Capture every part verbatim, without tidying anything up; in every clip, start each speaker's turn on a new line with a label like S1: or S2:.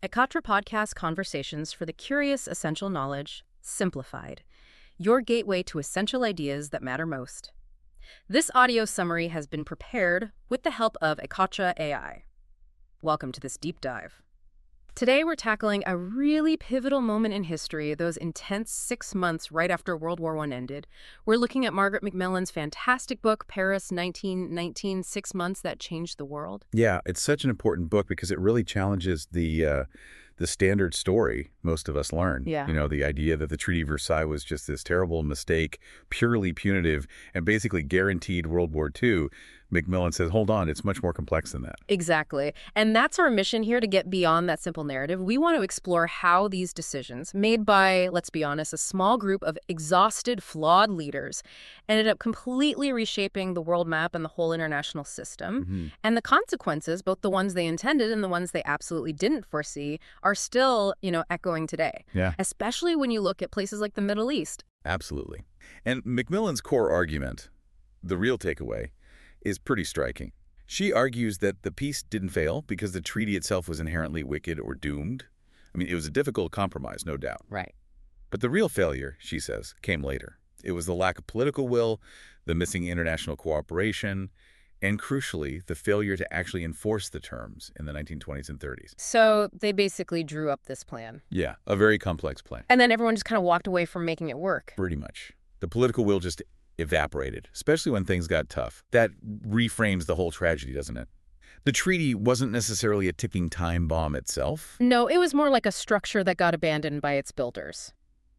S1: Ekatra Podcast Conversations for the Curious Essential Knowledge, Simplified. Your gateway to essential ideas that matter most. This audio summary has been prepared with the help of Ekatra A I. Welcome to this deep dive. Today we're tackling a really pivotal moment in history, those intense six months right after World War One ended. We're looking at Margaret Macmillan's fantastic book, Paris nineteen nineteen, Six Months That Changed the World.
S2: Yeah, it's such an important book because it really challenges the uh, the standard story most of us learn.
S1: Yeah.
S2: You know, the idea that the Treaty of Versailles was just this terrible mistake, purely punitive, and basically guaranteed World War Two. Macmillan says, hold on, it's much more complex than that.
S1: Exactly. And that's our mission here, to get beyond that simple narrative. We want to explore how these decisions, made by, let's be honest, a small group of exhausted, flawed leaders, ended up completely reshaping the world map and the whole international system.
S2: Mm-hmm.
S1: And the consequences, both the ones they intended and the ones they absolutely didn't foresee, are still, you know, echoing today.
S2: Yeah.
S1: Especially when you look at places like the Middle East.
S2: Absolutely. And Macmillan's core argument, the real takeaway, is pretty striking. She argues that the peace didn't fail because the treaty itself was inherently wicked or doomed. I mean, it was a difficult compromise, no doubt.
S1: Right.
S2: But the real failure, she says, came later. It was the lack of political will, the missing international cooperation, and crucially, the failure to actually enforce the terms in the nineteen twenties and thirties.
S1: So they basically drew up this plan.
S2: Yeah, a very complex plan.
S1: And then everyone just kind of walked away from making it work.
S2: Pretty much. The political will just evaporated, especially when things got tough. That reframes the whole tragedy, doesn't it? The treaty wasn't necessarily a ticking time bomb itself.
S1: No, it was more like a structure that got abandoned by its builders.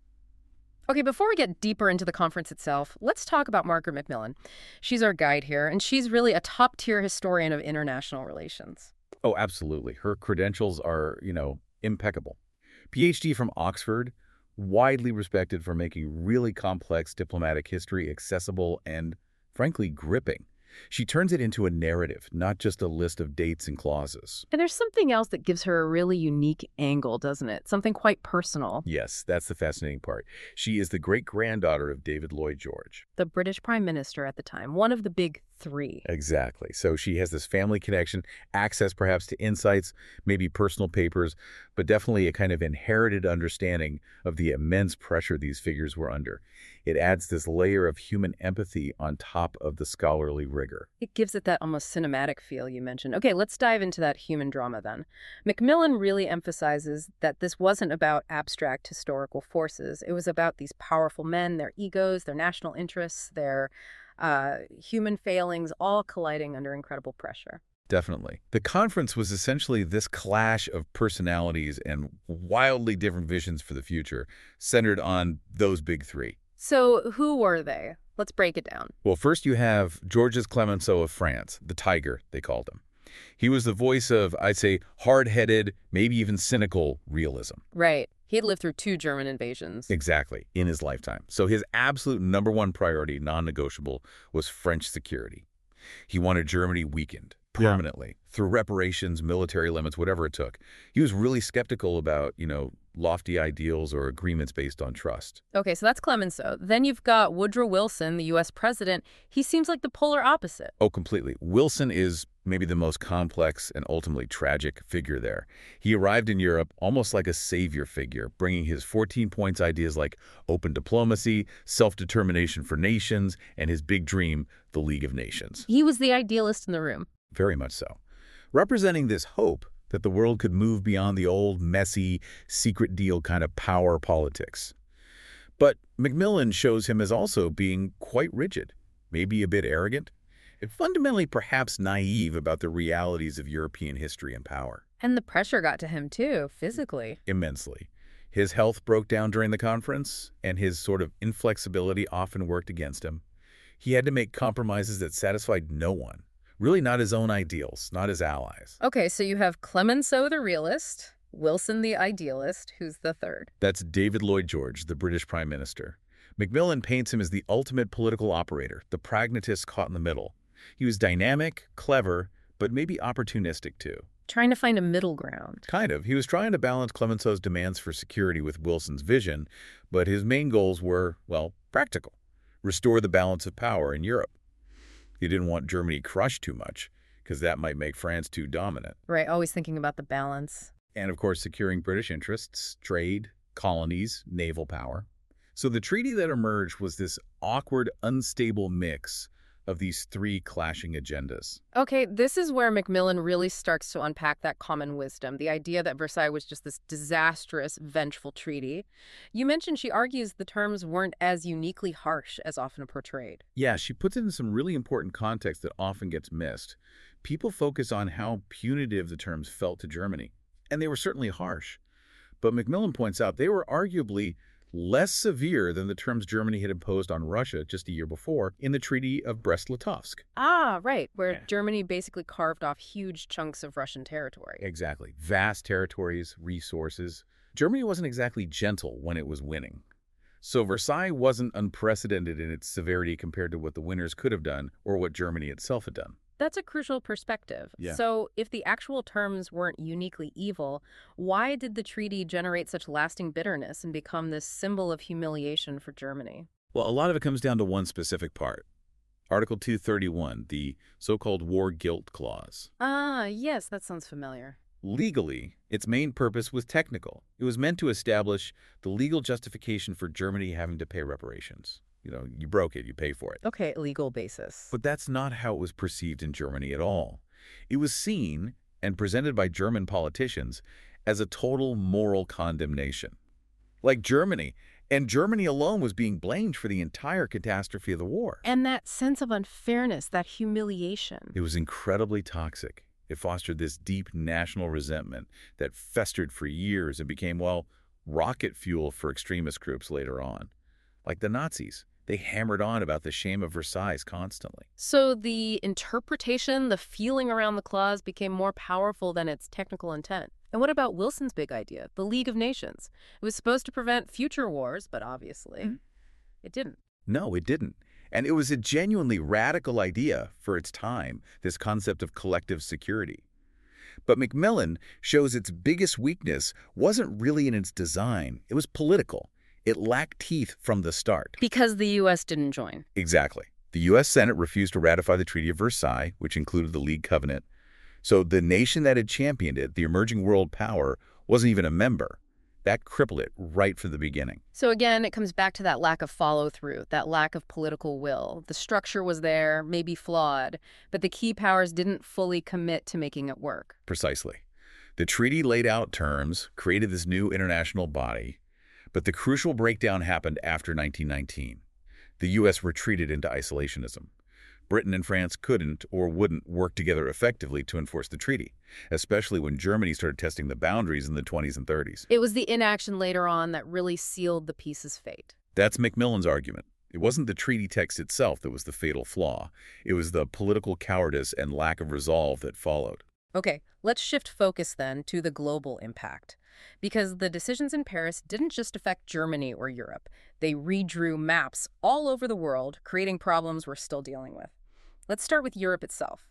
S1: Okay, before we get deeper into the conference itself, let's talk about Margaret Macmillan. She's our guide here, and she's really a top-tier historian of international relations.
S2: Oh, absolutely. Her credentials are, you know, impeccable. P H D from Oxford, widely respected for making really complex diplomatic history accessible and, frankly, gripping. She turns it into a narrative, not just a list of dates and clauses.
S1: And there's something else that gives her a really unique angle, doesn't it? Something quite personal.
S2: Yes, that's the fascinating part. She is the great-granddaughter of David Lloyd George.
S1: The British Prime Minister at the time, one of the big three.
S2: Exactly. So she has this family connection, access perhaps to insights, maybe personal papers, but definitely a kind of inherited understanding of the immense pressure these figures were under. It adds this layer of human empathy on top of the scholarly rigor.
S1: It gives it that almost cinematic feel you mentioned. Okay, let's dive into that human drama then. Macmillan really emphasizes that this wasn't about abstract historical forces. It was about these powerful men, their egos, their national interests, their uh, human failings, all colliding under incredible pressure.
S2: Definitely. The conference was essentially this clash of personalities and wildly different visions for the future, centered on those big three.
S1: So who were they? Let's break it down.
S2: Well, first you have Georges Clemenceau of France, the Tiger, they called him. He was the voice of, I'd say, hard-headed, maybe even cynical realism.
S1: Right. He had lived through two German invasions.
S2: Exactly, in his lifetime. So his absolute number one priority, non-negotiable, was French security. He wanted Germany weakened permanently yeah. through reparations, military limits, whatever it took. He was really skeptical about, you know, lofty ideals or agreements based on trust.
S1: Okay, so that's Clemenceau. Then you've got Woodrow Wilson, the U S president. He seems like the polar opposite.
S2: Oh, completely. Wilson is maybe the most complex and ultimately tragic figure there. He arrived in Europe almost like a savior figure, bringing his fourteen points ideas like open diplomacy, self-determination for nations, and his big dream, the League of Nations.
S1: He was the idealist in the room.
S2: Very much so. Representing this hope that the world could move beyond the old, messy, secret deal kind of power politics. But Macmillan shows him as also being quite rigid, maybe a bit arrogant, and fundamentally perhaps naive about the realities of European history and power.
S1: And the pressure got to him too, physically.
S2: Immensely. His health broke down during the conference, and his sort of inflexibility often worked against him. He had to make compromises that satisfied no one. Really not his own ideals, not his allies.
S1: Okay, so you have Clemenceau the realist, Wilson the idealist, who's the third?
S2: That's David Lloyd George, the British Prime Minister. Macmillan paints him as the ultimate political operator, the pragmatist caught in the middle. He was dynamic, clever, but maybe opportunistic too.
S1: Trying to find a middle ground.
S2: Kind of. He was trying to balance Clemenceau's demands for security with Wilson's vision, but his main goals were, well, practical. Restore the balance of power in Europe. He didn't want Germany crushed too much, because that might make France too dominant.
S1: Right, always thinking about the balance.
S2: And of course, securing British interests, trade, colonies, naval power. So the treaty that emerged was this awkward, unstable mix of these three clashing agendas.
S1: Okay, this is where Macmillan really starts to unpack that common wisdom, the idea that Versailles was just this disastrous, vengeful treaty. You mentioned she argues the terms weren't as uniquely harsh as often portrayed.
S2: Yeah, she puts it in some really important context that often gets missed. People focus on how punitive the terms felt to Germany, and they were certainly harsh. But Macmillan points out they were arguably less severe than the terms Germany had imposed on Russia just a year before in the Treaty of Brest-Litovsk.
S1: Ah, right, where
S2: Yeah.
S1: Germany basically carved off huge chunks of Russian territory.
S2: Exactly. Vast territories, resources. Germany wasn't exactly gentle when it was winning. So Versailles wasn't unprecedented in its severity compared to what the winners could have done or what Germany itself had done.
S1: That's a crucial perspective.
S2: Yeah.
S1: So, if the actual terms weren't uniquely evil, why did the treaty generate such lasting bitterness and become this symbol of humiliation for Germany?
S2: Well, a lot of it comes down to one specific part. Article two thirty-one, the so-called War Guilt Clause.
S1: Ah, yes, that sounds familiar.
S2: Legally, its main purpose was technical. It was meant to establish the legal justification for Germany having to pay reparations. You know, you broke it, you pay for it.
S1: Okay, legal basis.
S2: But that's not how it was perceived in Germany at all. It was seen and presented by German politicians as a total moral condemnation. Like Germany, and Germany alone was being blamed for the entire catastrophe of the war.
S1: And that sense of unfairness, that humiliation.
S2: It was incredibly toxic. It fostered this deep national resentment that festered for years and became, well, rocket fuel for extremist groups later on. Like the Nazis. They hammered on about the shame of Versailles constantly.
S1: So the interpretation, the feeling around the clause became more powerful than its technical intent. And what about Wilson's big idea, the League of Nations? It was supposed to prevent future wars, but obviously
S2: Mm-hmm.
S1: it didn't.
S2: No, it didn't. And it was a genuinely radical idea for its time, this concept of collective security. But Macmillan shows its biggest weakness wasn't really in its design. It was political. It lacked teeth from the start.
S1: Because the U S didn't join.
S2: Exactly. The U S Senate refused to ratify the Treaty of Versailles, which included the League Covenant. So the nation that had championed it, the emerging world power, wasn't even a member. That crippled it right from the beginning.
S1: So again, it comes back to that lack of follow-through, that lack of political will. The structure was there, maybe flawed, but the key powers didn't fully commit to making it work.
S2: Precisely. The treaty laid out terms, created this new international body, but the crucial breakdown happened after nineteen nineteen. The U S retreated into isolationism. Britain and France couldn't or wouldn't work together effectively to enforce the treaty, especially when Germany started testing the boundaries in the twenties and thirties.
S1: It was the inaction later on that really sealed the peace's fate.
S2: That's Macmillan's argument. It wasn't the treaty text itself that was the fatal flaw. It was the political cowardice and lack of resolve that followed.
S1: Okay, let's shift focus then to the global impact. Because the decisions in Paris didn't just affect Germany or Europe. They redrew maps all over the world, creating problems we're still dealing with. Let's start with Europe itself.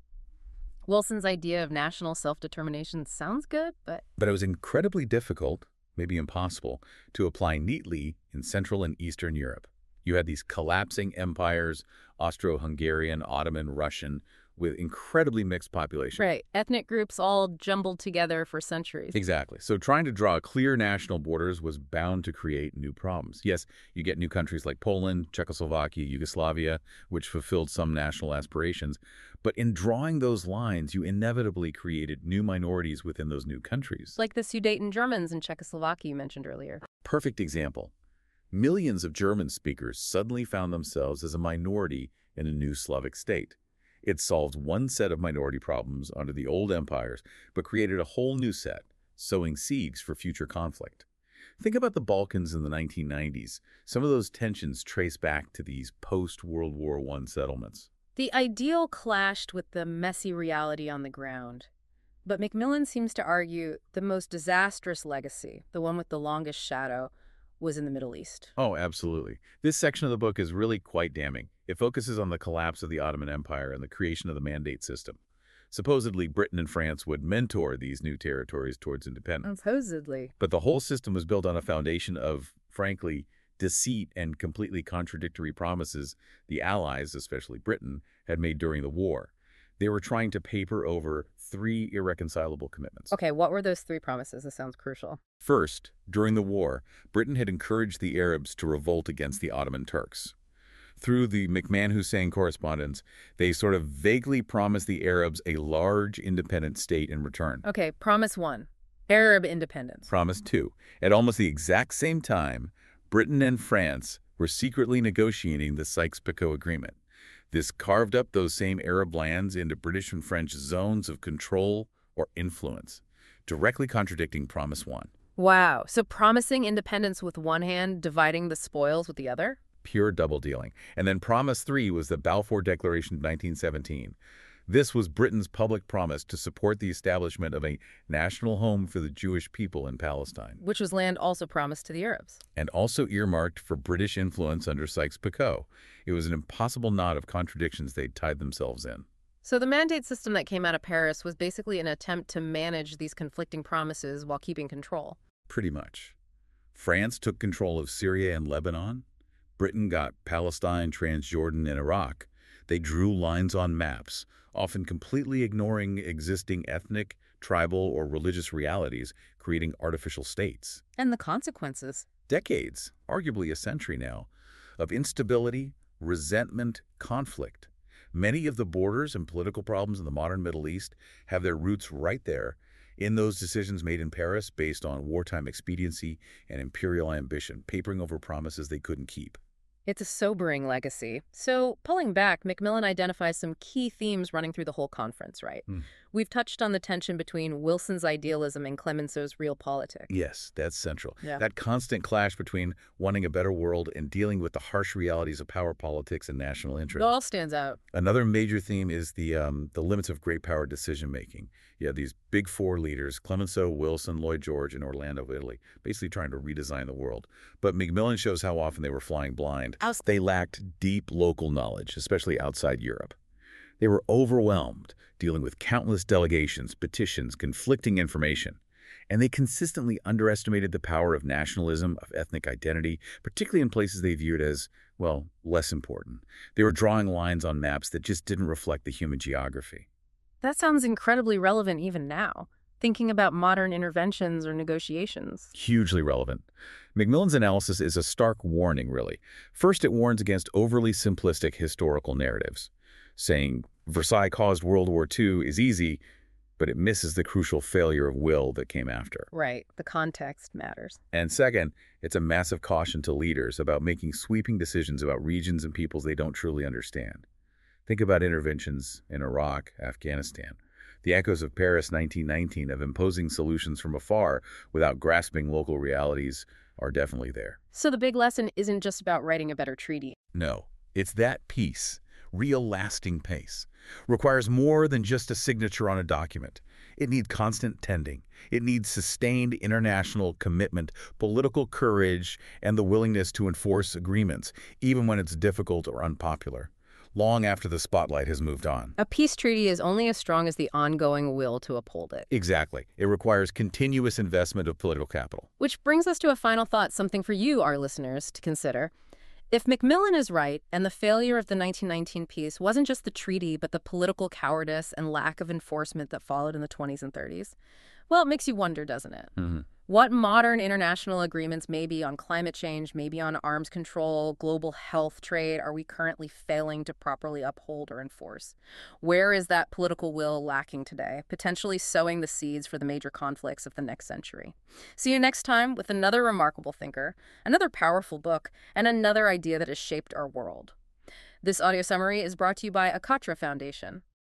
S1: Wilson's idea of national self-determination sounds good, but...
S2: But it was incredibly difficult, maybe impossible, to apply neatly in Central and Eastern Europe. You had these collapsing empires, Austro-Hungarian, Ottoman, Russian, with incredibly mixed population.
S1: Right, ethnic groups all jumbled together for centuries.
S2: Exactly. So trying to draw clear national borders was bound to create new problems. Yes, you get new countries like Poland, Czechoslovakia, Yugoslavia, which fulfilled some national aspirations. But in drawing those lines, you inevitably created new minorities within those new countries.
S1: Like the Sudeten Germans in Czechoslovakia you mentioned earlier.
S2: Perfect example. Millions of German speakers suddenly found themselves as a minority in a new Slavic state. It solved one set of minority problems under the old empires, but created a whole new set, sowing seeds for future conflict. Think about the Balkans in the nineteen nineties. Some of those tensions trace back to these post-World War One settlements.
S1: The ideal clashed with the messy reality on the ground. But Macmillan seems to argue the most disastrous legacy, the one with the longest shadow, was in the Middle East.
S2: Oh, absolutely. This section of the book is really quite damning. It focuses on the collapse of the Ottoman Empire and the creation of the Mandate system. Supposedly, Britain and France would mentor these new territories towards independence.
S1: Supposedly.
S2: But the whole system was built on a foundation of, frankly, deceit and completely contradictory promises the Allies, especially Britain, had made during the war. They were trying to paper over three irreconcilable commitments.
S1: Okay, what were those three promises? This sounds crucial.
S2: First, during the war, Britain had encouraged the Arabs to revolt against the Ottoman Turks. Through the McMahon-Hussein correspondence, they sort of vaguely promised the Arabs a large independent state in return.
S1: Okay, promise one. Arab independence.
S2: Promise two. At almost the exact same time, Britain and France were secretly negotiating the Sykes-Picot Agreement. This carved up those same Arab lands into British and French zones of control or influence, directly contradicting Promise one.
S1: Wow, so promising independence with one hand, dividing the spoils with the other?
S2: Pure double dealing. And then Promise three was the Balfour Declaration of nineteen seventeen. This was Britain's public promise to support the establishment of a national home for the Jewish people in Palestine.
S1: Which was land also promised to the Arabs.
S2: And also earmarked for British influence under Sykes-Picot. It was an impossible knot of contradictions they'd tied themselves in.
S1: So the mandate system that came out of Paris was basically an attempt to manage these conflicting promises while keeping control.
S2: Pretty much. France took control of Syria and Lebanon. Britain got Palestine, Transjordan, and Iraq. They drew lines on maps, often completely ignoring existing ethnic, tribal, or religious realities, creating artificial states.
S1: And the consequences?
S2: Decades, arguably a century now, of instability, resentment, conflict. Many of the borders and political problems in the modern Middle East have their roots right there in those decisions made in Paris based on wartime expediency and imperial ambition, papering over promises they couldn't keep.
S1: It's a sobering legacy. So, pulling back, Macmillan identifies some key themes running through the whole conference, right?
S2: Hmm.
S1: We've touched on the tension between Wilson's idealism and Clemenceau's realpolitik.
S2: Yes, that's central.
S1: Yeah.
S2: That constant clash between wanting a better world and dealing with the harsh realities of power politics and national
S1: It
S2: interest.
S1: all stands out.
S2: Another major theme is the um, the limits of great power decision-making. Yeah, these big four leaders, Clemenceau, Wilson, Lloyd George, and Orlando, Italy, basically trying to redesign the world. But Macmillan shows how often they were flying blind. They lacked deep local knowledge, especially outside Europe. They were overwhelmed, dealing with countless delegations, petitions, conflicting information. And they consistently underestimated the power of nationalism, of ethnic identity, particularly in places they viewed as, well, less important. They were drawing lines on maps that just didn't reflect the human geography.
S1: That sounds incredibly relevant even now, thinking about modern interventions or negotiations.
S2: Hugely relevant. Macmillan's analysis is a stark warning, really. First, it warns against overly simplistic historical narratives, saying Versailles caused World War Two is easy, but it misses the crucial failure of will that came after.
S1: Right, the context matters.
S2: And second, it's a massive caution to leaders about making sweeping decisions about regions and peoples they don't truly understand. Think about interventions in Iraq, Afghanistan. The echoes of Paris nineteen nineteen of imposing solutions from afar without grasping local realities are definitely there.
S1: So the big lesson isn't just about writing a better treaty.
S2: No, it's that peace, real lasting pace, requires more than just a signature on a document. It needs constant tending. It needs sustained international commitment, political courage, and the willingness to enforce agreements, even when it's difficult or unpopular, long after the spotlight has moved on.
S1: A peace treaty is only as strong as the ongoing will to uphold it.
S2: Exactly. It requires continuous investment of political capital.
S1: Which brings us to a final thought, something for you, our listeners, to consider. If Macmillan is right, and the failure of the nineteen nineteen peace wasn't just the treaty, but the political cowardice and lack of enforcement that followed in the twenties and thirties, well, it makes you wonder, doesn't it?
S2: Mm-hmm.
S1: What modern international agreements, maybe on climate change, maybe on arms control, global health, trade, are we currently failing to properly uphold or enforce? Where is that political will lacking today, potentially sowing the seeds for the major conflicts of the next century? See you next time with another remarkable thinker, another powerful book, and another idea that has shaped our world. This audio summary is brought to you by Akatra Foundation.